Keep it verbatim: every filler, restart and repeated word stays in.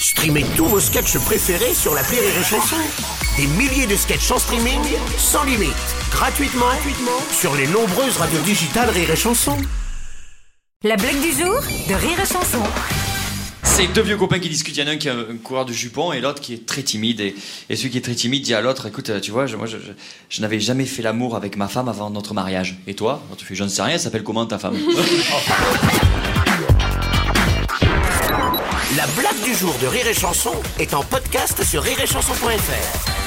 Streamez tous vos sketchs préférés sur l'appli Rire et Chanson. Des milliers de sketchs en streaming, sans limite, gratuitement, gratuitement sur les nombreuses radios digitales Rire et Chanson. La blague du jour de Rire et Chanson. C'est deux vieux copains qui discutent. Il y en a un qui est un coureur de jupons et l'autre qui est très timide. Et, et celui qui est très timide dit à l'autre: écoute, tu vois, je, moi, je, je, je n'avais jamais fait l'amour avec ma femme avant notre mariage. Et toi? Tu fais: j'en sais rien, elle s'appelle comment ta femme? La blague du jour de Rire et Chanson est en podcast sur rire et chanson point f r.